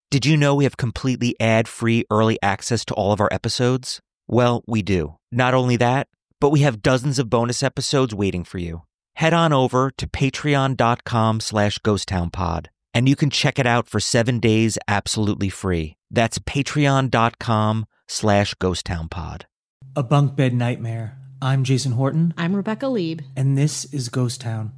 Did you know we have completely ad-free early access to all of our episodes? Well, we do. Not only that, but we have dozens of bonus episodes waiting for you. Head on over to patreon.com/ghosttownpod, and you can check it out for 7 days absolutely free. That's patreon.com/ghosttownpod. A Bunk Bed Nightmare. I'm Jason Horton. I'm Rebecca Lieb. And this is Ghost Town.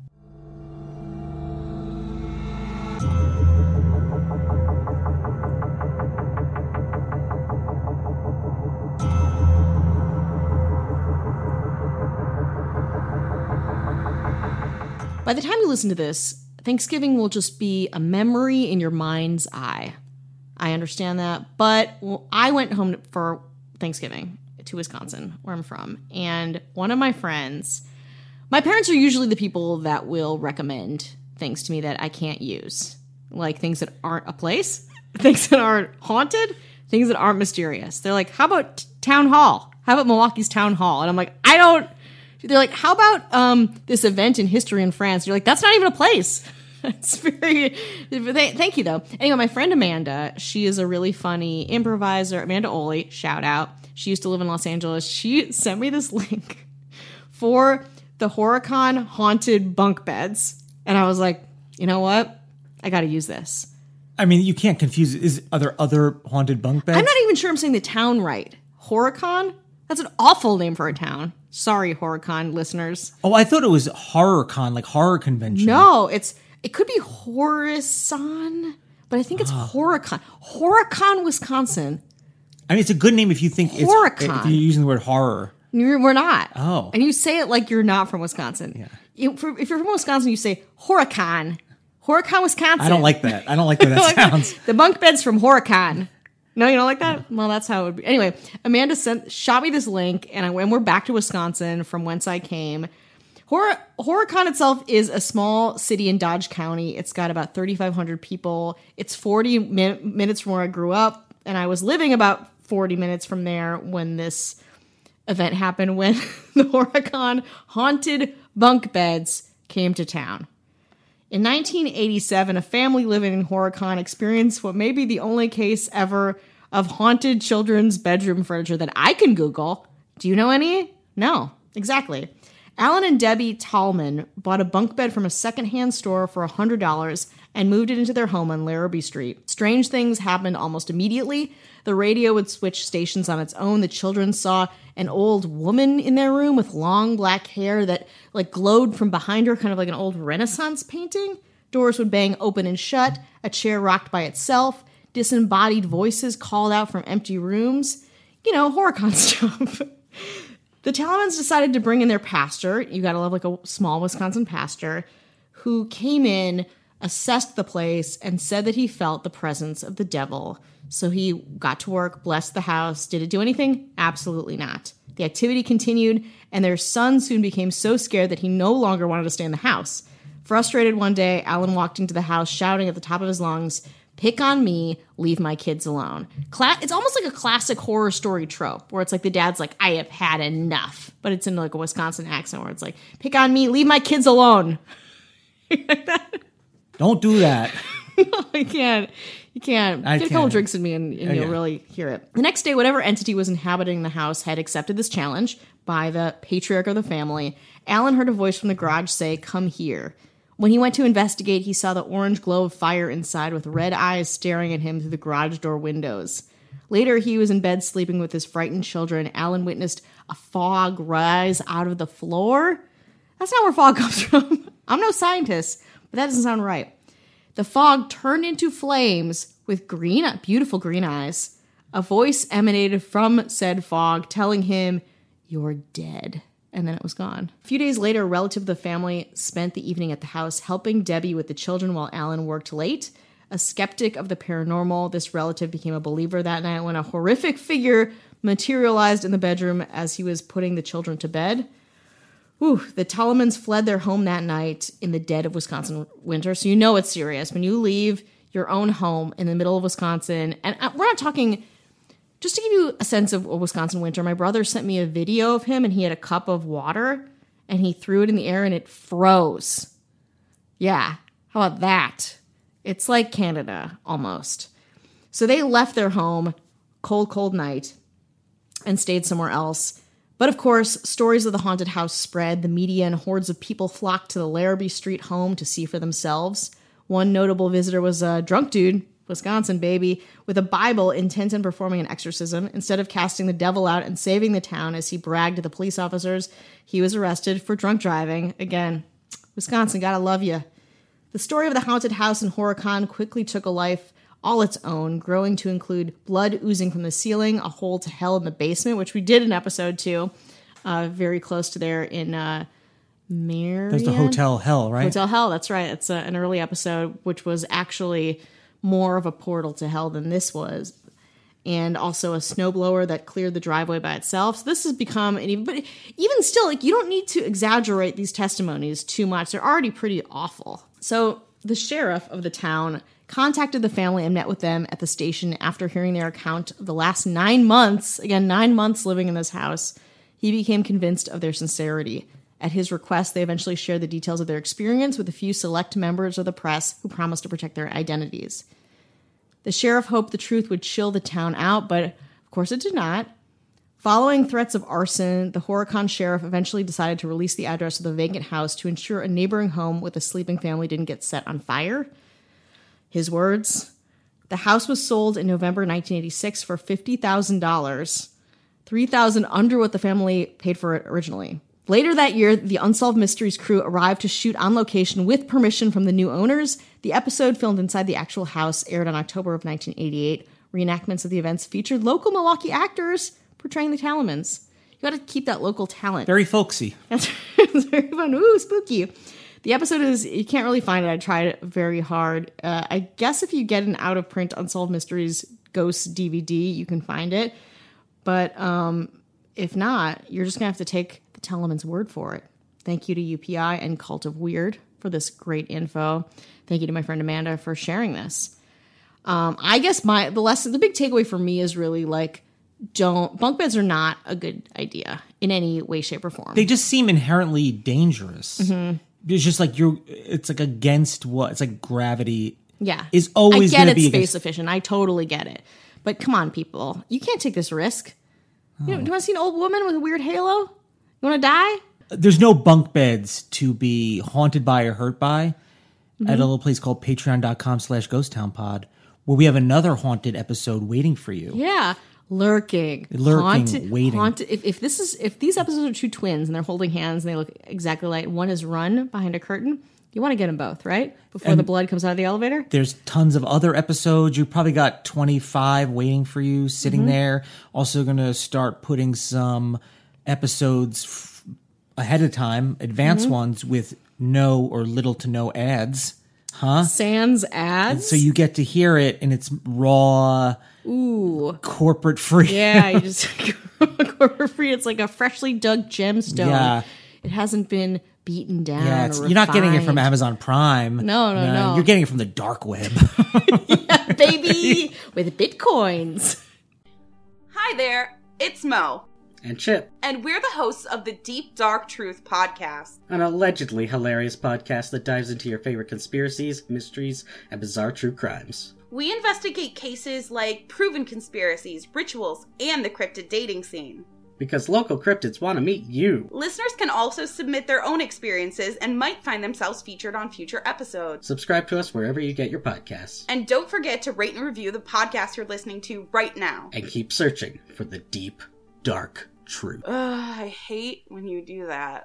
By the time you listen to this, Thanksgiving will just be a memory in your mind's eye. I understand that, but I went home for Thanksgiving to Wisconsin, where I'm from, and one of my friends, my parents are usually the people that will recommend things to me that I can't use, like things that aren't a place, things that aren't haunted, things that aren't mysterious. They're like, how about Town Hall? How about Milwaukee's Town Hall? And I'm like, they're like, how about this event in history in France? You're like, that's not even a place. It's very, thank you though. Anyway, my friend Amanda, she is a really funny improviser. Amanda Oley, shout out. She used to live in Los Angeles. She sent me this link for the Horicon haunted bunk beds. And I was like, you know what? I got to use this. I mean, you can't confuse it. Are there other haunted bunk beds? I'm not even sure I'm saying the town right. Horicon? That's an awful name for a town. Sorry, Horicon listeners. Oh, I thought it was HorrorCon, like horror convention. No, it could be Horicon, but I think it's Horicon. Horicon, Wisconsin. I mean, it's a good name if you think if you're using the word horror. We're not. Oh. And you say it like you're not from Wisconsin. Yeah. If you're from Wisconsin, you say Horicon. Horicon, Wisconsin. I don't like that. I don't like the way that sounds. The bunk bed's from Horicon. No, you don't like that? Well, that's how it would be. Anyway, Amanda shot me this link, and we're back to Wisconsin from whence I came. Horicon itself is a small city in Dodge County. It's got about 3,500 people. It's 40 minutes from where I grew up, and I was living about 40 minutes from there when this event happened, when the Horicon haunted bunk beds came to town. In 1987, a family living in Horicon experienced what may be the only case ever of haunted children's bedroom furniture that I can Google. Do you know any? No, exactly. Alan and Debbie Tallman bought a bunk bed from a secondhand store for $100 and moved it into their home on Larrabee Street. Strange things happened almost immediately. The radio would switch stations on its own. The children saw an old woman in their room with long black hair that glowed from behind her, kind of like an old Renaissance painting. Doors would bang open and shut. A chair rocked by itself. Disembodied voices called out from empty rooms. You know, Horicon stuff. The Talmans decided to bring in their pastor. You gotta love a small Wisconsin pastor, who came in, assessed the place, and said that he felt the presence of the devil. So he got to work, blessed the house. Did it do anything? Absolutely not. The activity continued, and their son soon became so scared that he no longer wanted to stay in the house. Frustrated one day, Alan walked into the house shouting at the top of his lungs, "Pick on me, leave my kids alone." It's almost like a classic horror story trope, where it's like the dad's like, "I have had enough." But it's in a Wisconsin accent where it's like, "Pick on me, leave my kids alone." Like that? Don't do that. No, I can't. You can't. Get a couple drinks in me and you'll really hear it. The next day, whatever entity was inhabiting the house had accepted this challenge by the patriarch of the family. Alan heard a voice from the garage say, "Come here." When he went to investigate, he saw the orange glow of fire inside with red eyes staring at him through the garage door windows. Later, he was in bed sleeping with his frightened children. Alan witnessed a fog rise out of the floor. That's not where fog comes from. I'm no scientist, but that doesn't sound right. The fog turned into flames with beautiful green eyes. A voice emanated from said fog telling him, "You're dead." And then it was gone. A few days later, a relative of the family spent the evening at the house helping Debbie with the children while Alan worked late. A skeptic of the paranormal, this relative became a believer that night when a horrific figure materialized in the bedroom as he was putting the children to bed. The Tolmans fled their home that night in the dead of Wisconsin winter. So you know it's serious. When you leave your own home in the middle of Wisconsin, and we're not talking, just to give you a sense of a Wisconsin winter, my brother sent me a video of him and he had a cup of water and he threw it in the air and it froze. Yeah, how about that? It's like Canada, almost. So they left their home, cold night, and stayed somewhere else. But of course, stories of the haunted house spread. The media and hordes of people flocked to the Larrabee Street home to see for themselves. One notable visitor was a drunk dude, Wisconsin baby, with a Bible intent on performing an exorcism. Instead of casting the devil out and saving the town as he bragged to the police officers, he was arrested for drunk driving. Again, Wisconsin, gotta love you. The story of the haunted house in Horicon quickly took a life all its own, growing to include blood oozing from the ceiling, a hole to hell in the basement, which we did in episode 2, very close to there in Marion. There's the Hotel Hell, right? Hotel Hell, that's right. It's an early episode, which was actually more of a portal to hell than this was. And also a snowblower that cleared the driveway by itself. So this has become but even still, like, you don't need to exaggerate these testimonies too much. They're already pretty awful. So the sheriff of the town contacted the family and met with them at the station after hearing their account of the last 9 months. Again, 9 months living in this house. He became convinced of their sincerity. At his request, they eventually shared the details of their experience with a few select members of the press who promised to protect their identities. The sheriff hoped the truth would chill the town out, but of course it did not. Following threats of arson, the Horicon sheriff eventually decided to release the address of the vacant house to ensure a neighboring home with a sleeping family didn't get set on fire. His words, the house was sold in November 1986 for $50,000, $3,000 under what the family paid for it originally. Later that year, the Unsolved Mysteries crew arrived to shoot on location with permission from the new owners. The episode, filmed inside the actual house, aired in October of 1988. Reenactments of the events featured local Milwaukee actors portraying the Talamans. You got to keep that local talent. Very folksy. It's very fun. Ooh, spooky. The episode is, you can't really find it. I tried it very hard. I guess if you get an out-of-print Unsolved Mysteries Ghosts DVD, you can find it. But if not, you're just going to have to take the Telemans' word for it. Thank you to UPI and Cult of Weird for this great info. Thank you to my friend Amanda for sharing this. I guess the big takeaway for me is really like, bunk beds are not a good idea in any way, shape, or form. They just seem inherently dangerous. Mm-hmm. It's just like it's like against what? It's like gravity. Yeah. Is always going to be I get it's space efficient. I totally get it. But come on, people. You can't take this risk. Oh. Do you want to see an old woman with a weird halo? You want to die? There's no bunk beds to be haunted by or hurt by at a little place called patreon.com/ghosttownpod, where we have another haunted episode waiting for you. Yeah. Lurking, waiting. Haunted. If these episodes are two twins and they're holding hands and they look exactly like one is run behind a curtain, you want to get them both, right? Before the blood comes out of the elevator. There's tons of other episodes. You probably got 25 waiting for you sitting there. Also going to start putting some episodes ahead of time, advanced ones with no or little to no ads. Huh? Sans ads? And so you get to hear it and it's raw. Ooh. Corporate free. Yeah, you just corporate free. It's like a freshly dug gemstone. Yeah. It hasn't been beaten down. Yeah, you're not getting it from Amazon Prime. No. You're getting it from the dark web. Yeah, baby. With bitcoins. Hi there, it's Mo. And Chip. And we're the hosts of the Deep Dark Truth podcast. An allegedly hilarious podcast that dives into your favorite conspiracies, mysteries, and bizarre true crimes. We investigate cases like proven conspiracies, rituals, and the cryptid dating scene. Because local cryptids want to meet you. Listeners can also submit their own experiences and might find themselves featured on future episodes. Subscribe to us wherever you get your podcasts. And don't forget to rate and review the podcast you're listening to right now. And keep searching for the deep, dark truth. I hate when you do that.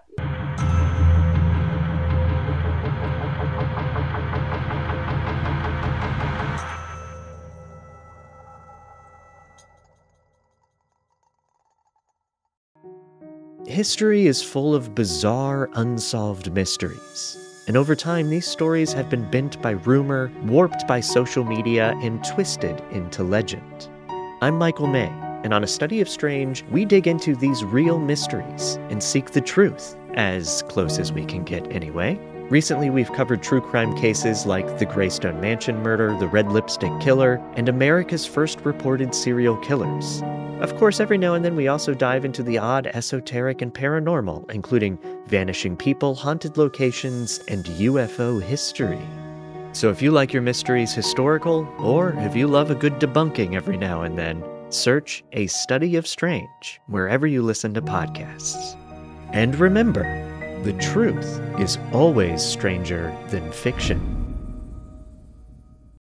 History is full of bizarre, unsolved mysteries. And over time, these stories have been bent by rumor, warped by social media, and twisted into legend. I'm Michael May, and on A Study of Strange, we dig into these real mysteries and seek the truth, as close as we can get anyway. Recently, we've covered true crime cases like the Greystone Mansion murder, the Red Lipstick Killer, and America's first reported serial killers. Of course, every now and then we also dive into the odd, esoteric, and paranormal, including vanishing people, haunted locations, and UFO history. So if you like your mysteries historical, or if you love a good debunking every now and then, search A Study of Strange wherever you listen to podcasts. And remember, the truth is always stranger than fiction.